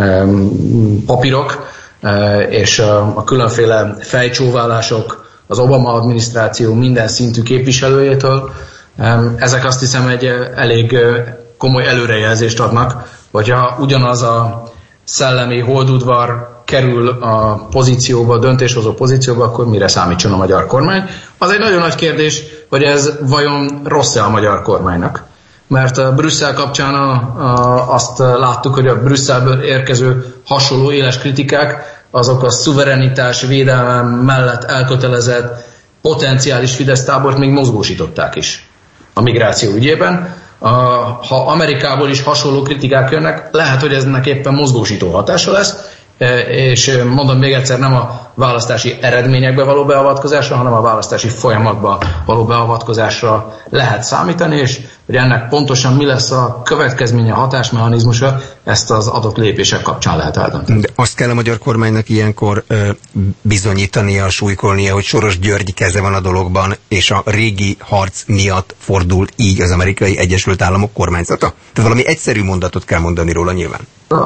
papírok, és a különféle fejcsóválások az Obama adminisztráció minden szintű képviselőjétől. Ezek azt hiszem egy elég komoly előrejelzést adnak, hogyha ugyanaz a szellemi holdudvar kerül a pozícióba, a döntéshozó pozícióba, akkor mire számítson a magyar kormány? Az egy nagyon nagy kérdés, hogy ez vajon rossz-e a magyar kormánynak. Mert Brüsszel kapcsán azt láttuk, hogy a Brüsszelből érkező hasonló éles kritikák, azok a szuverenitás védelem mellett elkötelezett potenciális Fidesz tábort még mozgósították is a migráció ügyében. Ha Amerikából is hasonló kritikák jönnek, lehet, hogy eznek éppen mozgósító hatása lesz, és mondom még egyszer, nem a választási eredményekbe való beavatkozásra, hanem a választási folyamatba való beavatkozásra lehet számítani, és hogy ennek pontosan mi lesz a következménye, a hatásmechanizmusa, ezt az adott lépések kapcsán lehet eldönteni. De azt kell a magyar kormánynak ilyenkor bizonyítania, súlykolnia, hogy Soros György keze van a dologban, és a régi harc miatt fordul így az Amerikai Egyesült Államok kormányzata? Tehát valami egyszerű mondatot kell mondani róla nyilván.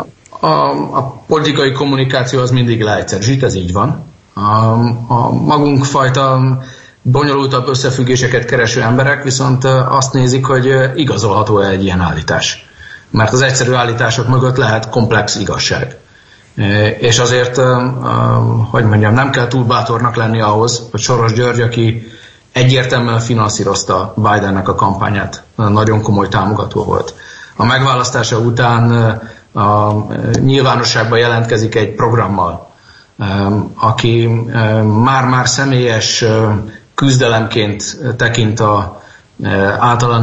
A politikai kommunikáció az mindig leegyszerűsít, ez így van. A magunk fajta bonyolultabb összefüggéseket kereső emberek viszont azt nézik, hogy igazolható-e egy ilyen állítás. Mert az egyszerű állítások mögött lehet komplex igazság. És azért, hogy mondjam, nem kell túl bátornak lenni ahhoz, hogy Soros György, aki egyértelműen finanszírozta Bidennek a kampányát, nagyon komoly támogató volt. A megválasztása után a nyilvánosságban jelentkezik egy programmal, aki már személyes küzdelemként tekint a általán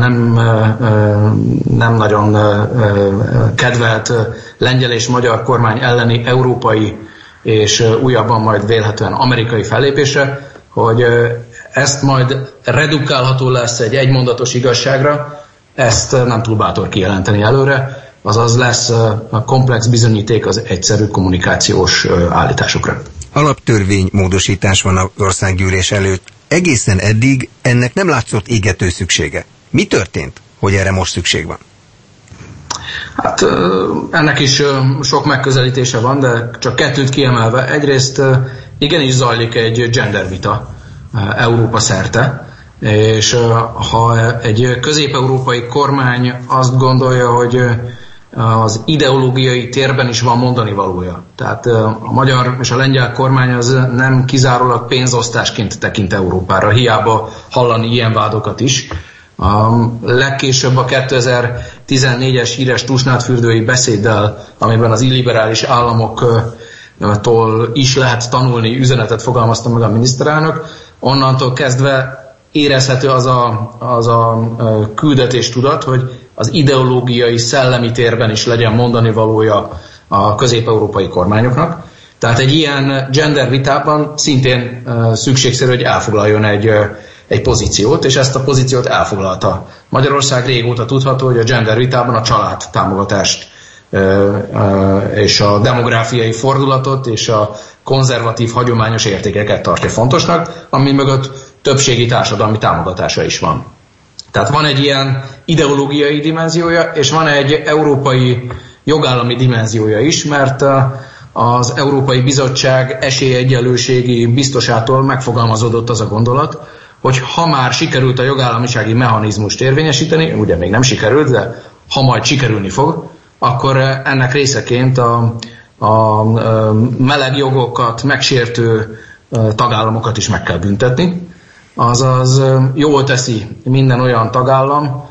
nem nagyon kedvelt lengyel és magyar kormány elleni európai és újabban majd vélhetően amerikai fellépésre, hogy ezt majd redukálható lesz egy egymondatos igazságra, ezt nem túl bátor kijelenteni előre, azaz lesz a komplex bizonyíték az egyszerű kommunikációs állításokra. Alaptörvénymódosítás van az országgyűlés előtt. Egészen eddig ennek nem látszott égető szüksége. Mi történt, hogy erre most szükség van? Hát ennek is sok megközelítése van, de csak kettőt kiemelve. Egyrészt igenis zajlik egy gendervita Európa szerte, és ha egy közép-európai kormány azt gondolja, hogy az ideológiai térben is van mondani valója. Tehát a magyar és a lengyel kormány az nem kizárólag pénzosztásként tekint Európára, hiába hallani ilyen vádokat is. Legkésőbb a 2014-es híres tusnádfürdői beszéddel, amiben az illiberális államoktól is lehet tanulni üzenetet fogalmazta meg a miniszterelnök, onnantól kezdve érezhető az a küldetéstudat, hogy az ideológiai, szellemi térben is legyen mondani valója a közép-európai kormányoknak. Tehát egy ilyen gender vitában szintén szükségszerű, hogy elfoglaljon egy pozíciót, és ezt a pozíciót elfoglalta. Magyarország régóta tudható, hogy a gender vitában a család támogatást és a demográfiai fordulatot és a konzervatív, hagyományos értékeket tartja fontosnak, ami mögött többségi társadalmi támogatása is van. Tehát van egy ilyen ideológiai dimenziója, és van egy európai jogállami dimenziója is, mert az Európai Bizottság esélyegyenlőségi biztosától megfogalmazódott az a gondolat, hogy ha már sikerült a jogállamisági mechanizmust érvényesíteni, ugye még nem sikerült, de ha majd sikerülni fog, akkor ennek részeként a meleg jogokat megsértő tagállamokat is meg kell büntetni. Azaz jól teszi minden olyan tagállam,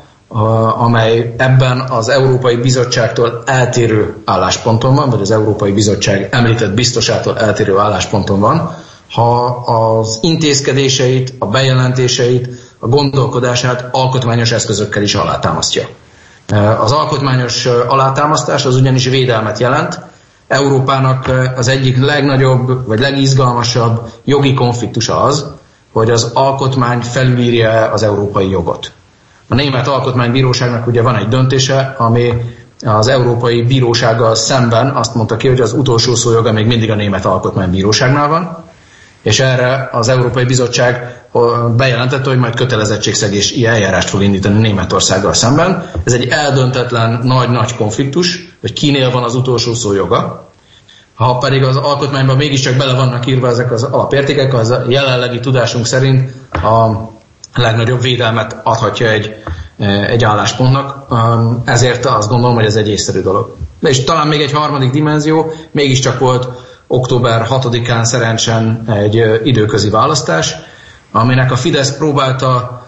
amely ebben az Európai Bizottságtól eltérő állásponton van, vagy az Európai Bizottság említett biztosától eltérő állásponton van, ha az intézkedéseit, a bejelentéseit, a gondolkodását alkotmányos eszközökkel is alátámasztja. Az alkotmányos alátámasztás az ugyanis védelmet jelent. Európának az egyik legnagyobb, vagy legizgalmasabb jogi konfliktusa az, hogy az alkotmány felülírja az európai jogot. A Német Alkotmánybíróságnak ugye van egy döntése, ami az Európai Bírósággal szemben azt mondta ki, hogy az utolsó szójoga még mindig a Német Alkotmánybíróságnál van, és erre az Európai Bizottság bejelentette, hogy majd kötelezettségszegési eljárást fog indítani Németországgal szemben. Ez egy eldöntetlen nagy-nagy konfliktus, hogy kinél van az utolsó szójoga. Ha pedig az alkotmányban mégiscsak bele vannak írva ezek az alapértékek, az a jelenlegi tudásunk szerint a legnagyobb védelmet adhatja egy álláspontnak. Ezért azt gondolom, hogy ez egy észszerű dolog. És talán még egy harmadik dimenzió, mégiscsak volt október 6-án szerencsen egy időközi választás, aminek a Fidesz próbálta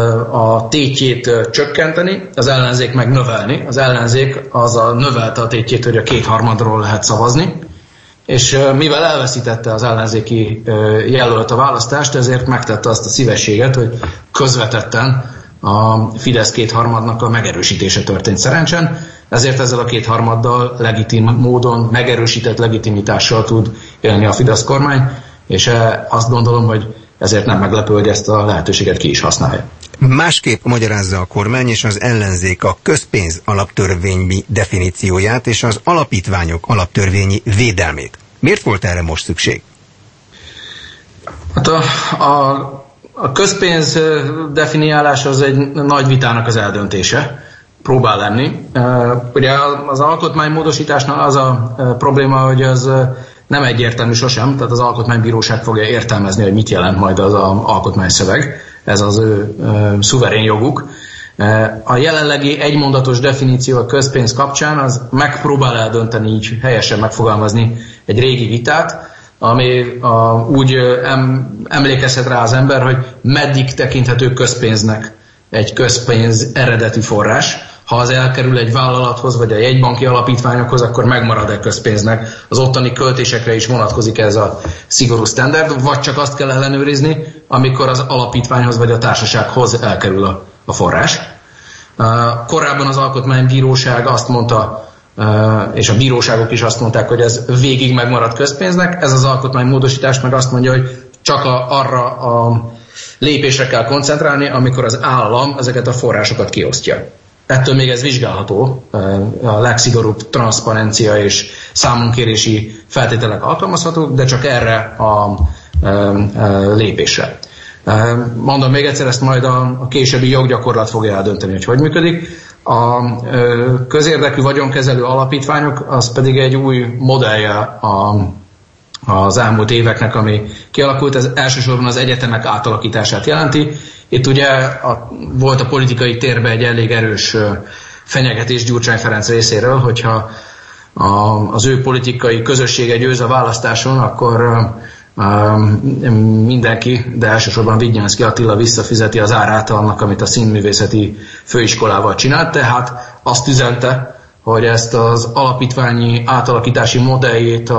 a tétjét csökkenteni, az ellenzék meg növelni. Az ellenzék azzal növelte a tétjét, hogy a 2/3-ról lehet szavazni, és mivel elveszítette az ellenzéki jelölt a választást, ezért megtette azt a szívességet, hogy közvetetten a Fidesz 2/3-nak a megerősítése történt szerencsen, ezért ezzel a 2/3-dal legitim módon, megerősített legitimitással tud élni a Fidesz kormány, és azt gondolom, hogy ezért nem meglepő, hogy ezt a lehetőséget ki is használja. Másképp magyarázza a kormány és az ellenzék a közpénz alaptörvényi definícióját és az alapítványok alaptörvényi védelmét. Miért volt erre most szükség? Hát a közpénz definiálás az egy nagy vitának az eldöntése. Próbál lenni. Ugye az alkotmánymódosításnál az a probléma, hogy az nem egyértelmű sosem, tehát az Alkotmánybíróság fogja értelmezni, hogy mit jelent majd az alkotmányszöveg. Ez az ő szuverén joguk. A jelenlegi egymondatos definíció a közpénz kapcsán az megpróbál eldönteni, így helyesen megfogalmazni egy régi vitát, ami úgy emlékezhet rá az ember, hogy meddig tekinthető közpénznek egy közpénz eredeti forrás. Ha az elkerül egy vállalathoz, vagy a jegybanki alapítványokhoz, akkor megmarad-e közpénznek. Az ottani költésekre is vonatkozik ez a szigorú standard, vagy csak azt kell ellenőrizni, amikor az alapítványhoz vagy a társasághoz elkerül a forrás. Korábban az Alkotmánybíróság azt mondta, és a bíróságok is azt mondták, hogy ez végig megmarad közpénznek. Ez az alkotmánymódosítás meg azt mondja, hogy csak arra a lépésre kell koncentrálni, amikor az állam ezeket a forrásokat kiosztja. Ettől még ez vizsgálható, a legszigorúbb transzparencia és számonkérési feltételek alkalmazhatók, de csak erre a lépésre. Mondom még egyszer, ezt majd a későbbi joggyakorlat fogja eldönteni, hogy működik. A közérdekű vagyonkezelő alapítványok az pedig egy új modellje az elmúlt éveknek, ami kialakult, ez elsősorban az egyetemek átalakítását jelenti. Itt ugye volt a politikai térben egy elég erős fenyegetés Gyurcsány Ferenc részéről, hogyha az ő politikai közössége győz a választáson, akkor mindenki, de elsősorban Vignyánszky Attila visszafizeti az árát annak, amit a színművészeti főiskolával csinált, tehát azt üzente, hogy ezt az alapítványi átalakítási modelljét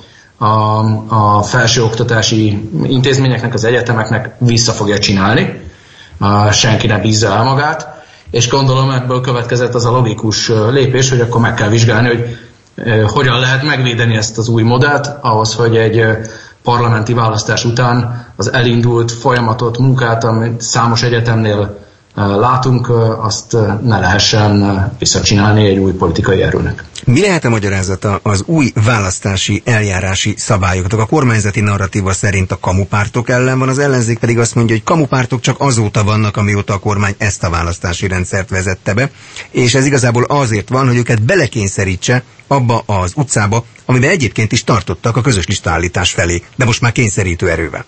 a felsőoktatási intézményeknek, az egyetemeknek vissza fogja csinálni, senki ne bízza el magát, és gondolom ebből következett az a logikus lépés, hogy akkor meg kell vizsgálni, hogy hogyan lehet megvédeni ezt az új modellt, ahhoz, hogy egy parlamenti választás után az elindult folyamatot, munkát, amit számos egyetemnél látunk, azt ne lehessen visszacsinálni egy új politikai erőnek. Mi lehet a magyarázata az új választási eljárási szabályoknak? A kormányzati narratíva szerint a kamupártok ellen van, az ellenzék pedig azt mondja, hogy kamupártok csak azóta vannak, amióta a kormány ezt a választási rendszert vezette be, és ez igazából azért van, hogy őket belekényszerítse abba az utcába, amiben egyébként is tartottak a közös listaállítás felé, de most már kényszerítő erővel.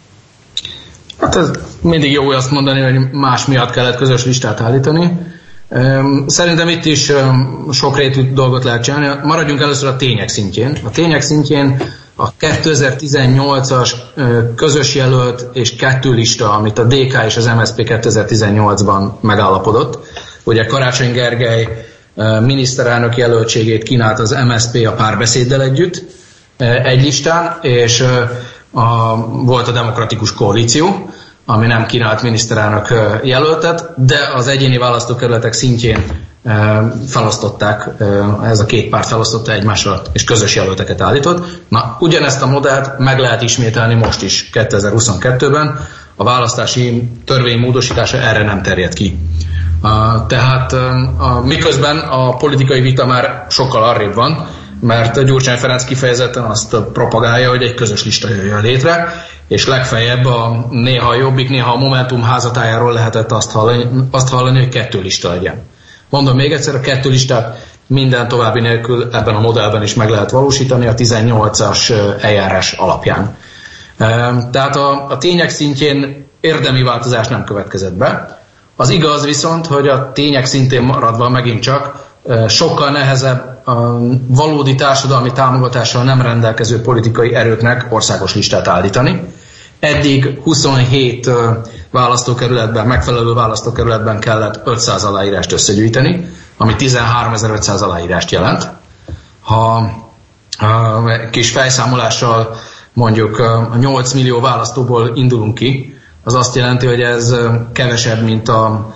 Hát ez mindig jó azt mondani, hogy más miatt kellett közös listát állítani. Szerintem itt is sokrétű dolgot lehet csinálni. Maradjunk először a tények szintjén. A tények szintjén a 2018-as közös jelölt és kettő lista, amit a DK és az MSZP 2018-ban megállapodott. Ugye Karácsony Gergely miniszterelnök jelöltségét kínált az MSZP a Párbeszéddel együtt egy listán, és volt a Demokratikus Koalíció, ami nem kínált miniszterelnök jelöltet, de az egyéni választókerületek szintjén felosztották, ez a két párt felosztotta egymásra, és közös jelölteket állított. Na, ugyanezt a modellt meg lehet ismételni most is, 2022-ben. A választási törvény módosítása erre nem terjed ki. Tehát miközben a politikai vita már sokkal arrébb van, mert Gyurcsány Ferenc kifejezetten azt propagálja, hogy egy közös lista jöjjön létre, és legfeljebb néha a Jobbik, néha a Momentum házatájáról lehetett azt hallani, hogy kettő lista legyen. Mondom még egyszer, a kettő listát minden további nélkül ebben a modellben is meg lehet valósítani a 18-as eljárás alapján. Tehát a tények szintjén érdemi változás nem következett be. Az igaz viszont, hogy a tények szintén maradva megint csak sokkal nehezebb a valódi társadalmi támogatással nem rendelkező politikai erőknek országos listát állítani. Eddig 27 választókerületben, megfelelő választókerületben kellett 500 aláírást összegyűjteni, ami 13.500 aláírást jelent. Ha kis fejszámolással mondjuk a 8 millió választóból indulunk ki, az azt jelenti, hogy ez kevesebb, mint a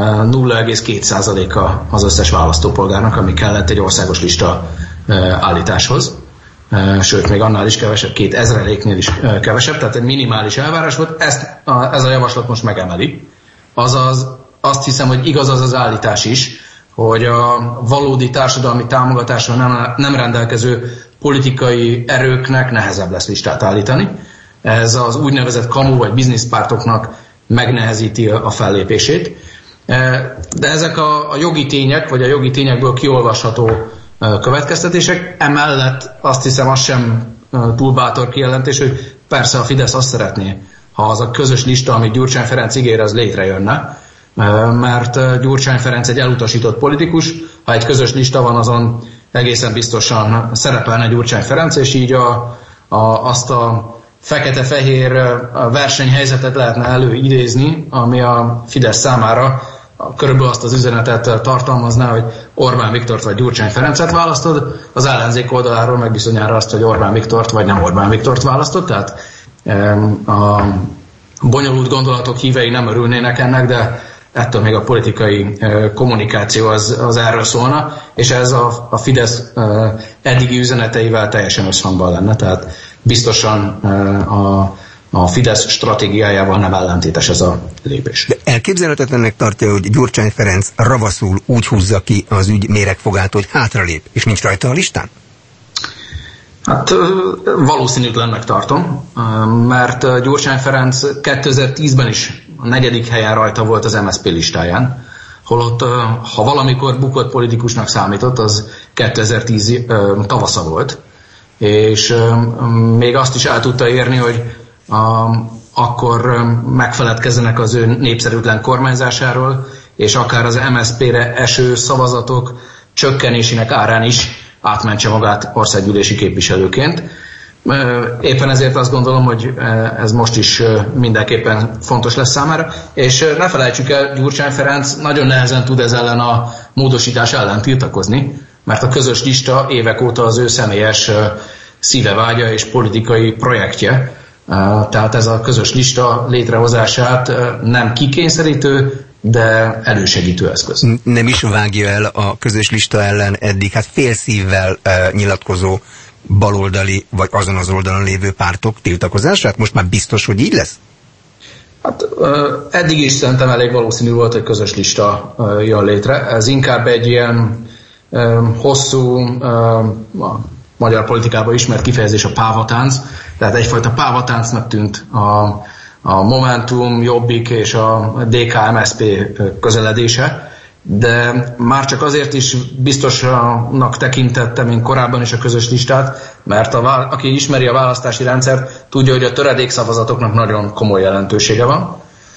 0,2%-a az összes választópolgárnak, ami kellett egy országos lista állításhoz. Sőt, még annál is kevesebb, 2000-nél is kevesebb, tehát egy minimális elvárás volt. Ez a javaslat most megemeli. Azaz azt hiszem, hogy igaz az az állítás is, hogy a valódi társadalmi támogatásra nem rendelkező politikai erőknek nehezebb lesz listát állítani. Ez az úgynevezett kamu vagy bizniszpártoknak megnehezíti a fellépését. De ezek a jogi tények, vagy a jogi tényekből kiolvasható következtetések. Emellett azt hiszem, az sem túl bátor kijelentés, hogy persze a Fidesz azt szeretné, ha az a közös lista, amit Gyurcsány Ferenc ígér, az létrejönne, mert Gyurcsány Ferenc egy elutasított politikus, ha egy közös lista van, azon egészen biztosan szerepelne Gyurcsány Ferenc, és így azt a fekete-fehér versenyhelyzetet lehetne előidézni, ami a Fidesz számára körülbelül azt az üzenetet tartalmazná, hogy Orbán Viktort vagy Gyurcsány Ferencet választod, az ellenzék oldaláról meg bizonyára azt, hogy Orbán Viktort vagy nem Orbán Viktort választod, tehát a bonyolult gondolatok hívei nem örülnének ennek, de ettől még a politikai kommunikáció az erről szólna, és ez a Fidesz eddigi üzeneteivel teljesen összhangban lenne, tehát biztosan a Fidesz stratégiájával nem ellentétes ez a lépés. De elképzelhetetlennek tartja, hogy Gyurcsány Ferenc ravaszul úgy húzza ki az ügy méregfogát, hogy hátralép, és nincs rajta a listán? Hát valószínűtlennek tartom, mert Gyurcsány Ferenc 2010-ben is a 4. helyen rajta volt az MSZP listáján, holott ha valamikor bukott politikusnak számított, az 2010 tavasza volt, és még azt is el tudta érni, hogy akkor megfeledkezzenek az ő népszerűtlen kormányzásáról, és akár az MSZP-re eső szavazatok csökkenésének árán is átmentse magát országgyűlési képviselőként. Éppen ezért azt gondolom, hogy ez most is mindenképpen fontos lesz számára, és ne felejtsük el, Gyurcsány Ferenc nagyon nehezen tud ez ellen a módosítás ellen tiltakozni, mert a közös lista évek óta az ő személyes szívevágya és politikai projektje. Tehát ez a közös lista létrehozását nem kikényszerítő, de elősegítő eszköz. Nem is vágja el a közös lista ellen eddig félszívvel nyilatkozó baloldali, vagy azon az oldalon lévő pártok tiltakozását? Most már biztos, hogy így lesz? Hát eddig is szerintem elég valószínű volt, hogy közös lista jön létre. Ez inkább egy ilyen hosszú, a magyar politikában ismert kifejezés a pávatánc, tehát egyfajta pávatáncnak tűnt a Momentum, Jobbik és a DK-MSZP közeledése, de már csak azért is biztosnak tekintettem én korábban is a közös listát, mert aki ismeri a választási rendszert, tudja, hogy a töredékszavazatoknak nagyon komoly jelentősége van.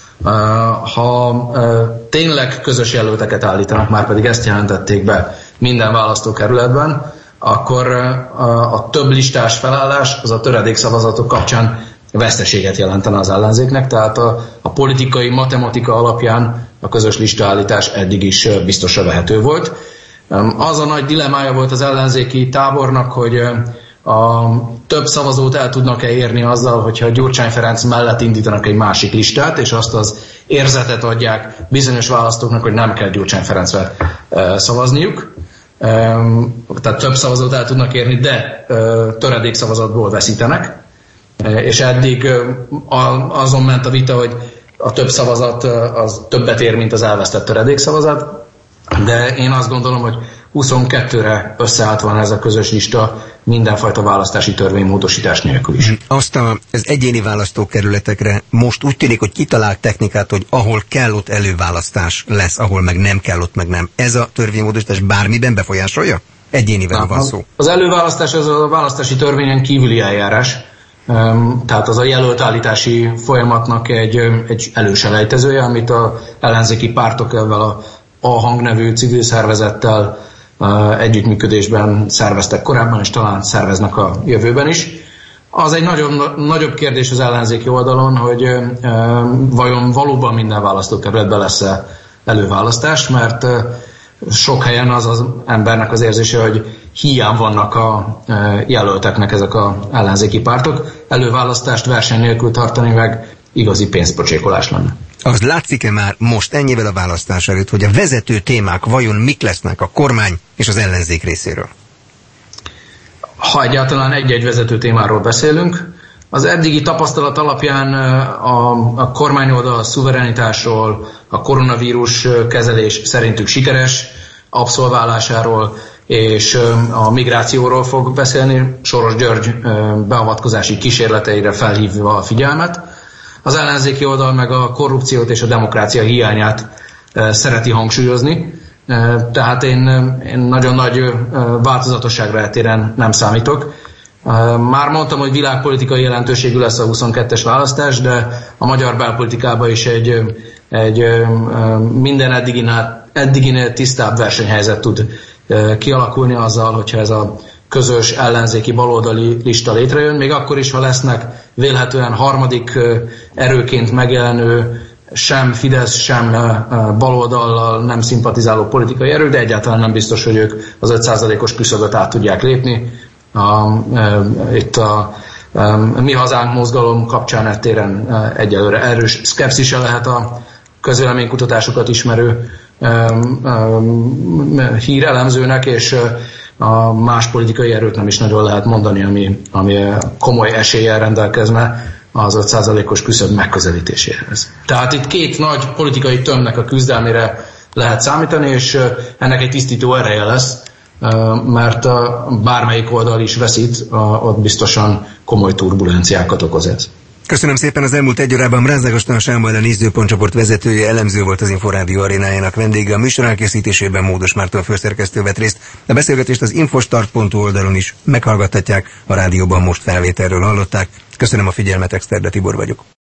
Ha tényleg közös jelölteket állítanak, már pedig ezt jelentették be minden választókerületben, akkor a több listás felállás az a töredékszavazatok kapcsán veszteséget jelentene az ellenzéknek, tehát a politikai matematika alapján a közös listaállítás eddig is biztosra vehető volt. Az a nagy dilemmája volt az ellenzéki tábornak, hogy a több szavazót el tudnak-e érni azzal, hogyha Gyurcsány Ferenc mellett indítanak egy másik listát, és azt az érzetet adják bizonyos választóknak, hogy nem kell Gyurcsány Ferencre szavazniuk. Tehát több szavazót el tudnak érni, de töredékszavazatból veszítenek. És eddig azon ment a vita, hogy a több szavazat az többet ér, mint az elvesztett töredékszavazat, de én azt gondolom, hogy 22-re összeállt van ez a közös lista mindenfajta választási törvénymódosítás nélkül is. Azt az egyéni választókerületekre most úgy tűnik, hogy kitalált technikát, hogy ahol kell, ott előválasztás lesz, ahol meg nem kell, ott meg nem. Ez a törvénymódosítás bármiben befolyásolja? Egyénivel van szó. Az előválasztás az a választási törvényen kívüli eljárás. Tehát az a jelöltállítási folyamatnak egy előselejtezője, amit az ellenzéki pártok ezzel a Hang nevű civil szervezettel együttműködésben szerveztek korábban, és talán szerveznek a jövőben is. Az egy nagyon nagyobb kérdés az ellenzéki oldalon, hogy vajon valóban minden választókerületben lesz-e előválasztás, mert sok helyen az embernek az érzése, hogy hiány vannak a jelölteknek ezek az ellenzéki pártok. Előválasztást verseny nélkül tartani meg igazi pénzpocsékolás lenne. Az látszik-e már most ennyivel a választás előtt, hogy a vezető témák vajon mik lesznek a kormány és az ellenzék részéről? Ha egyáltalán egy-egy vezető témáról beszélünk, az eddigi tapasztalat alapján a kormányoldal szuverenitásról, a koronavírus kezelés szerintük sikeres abszolválásáról és a migrációról fog beszélni, Soros György beavatkozási kísérleteire felhívva a figyelmet. Az ellenzéki oldal meg a korrupciót és a demokrácia hiányát szereti hangsúlyozni, tehát én nagyon nagy változatosságra eltéren nem számítok. Már mondtam, hogy világpolitikai jelentőségű lesz a 22-es választás, de a magyar belpolitikában is egy minden eddiginél tisztább versenyhelyzet tud kialakulni azzal, hogyha ez a közös ellenzéki baloldali lista létrejön, még akkor is, ha lesznek vélhetően harmadik erőként megjelenő sem Fidesz, sem baloldallal nem szimpatizáló politikai erő, de egyáltalán nem biztos, hogy ők az 5%-os küszöböt át tudják lépni. Itt a Mi Hazánk mozgalom kapcsán ettéren egyelőre erős szkepszise lehet a közvéleménykutatásokat ismerő hírelemzőnek, és a más politikai erőt nem is nagyon lehet mondani, ami komoly eséllyel rendelkezne az 5%-os küszöb megközelítéséhez. Tehát itt két nagy politikai tömbnek a küzdelmére lehet számítani, és ennek egy tisztító ereje lesz, mert bármelyik oldal is veszít, ott biztosan komoly turbulenciákat okoz ez. Köszönöm szépen, az elmúlt egy órában Rázágoston Sámuel, a nézőpontcsoport vezetője, elemző volt az Inforádió arénájának vendége. A műsor elkészítésében Módos Márton főszerkesztő vett részt. A beszélgetést az infostart.hu oldalon is meghallgathatják, a rádióban most felvételről hallották. Köszönöm a figyelmet, Exterde Tibor vagyok.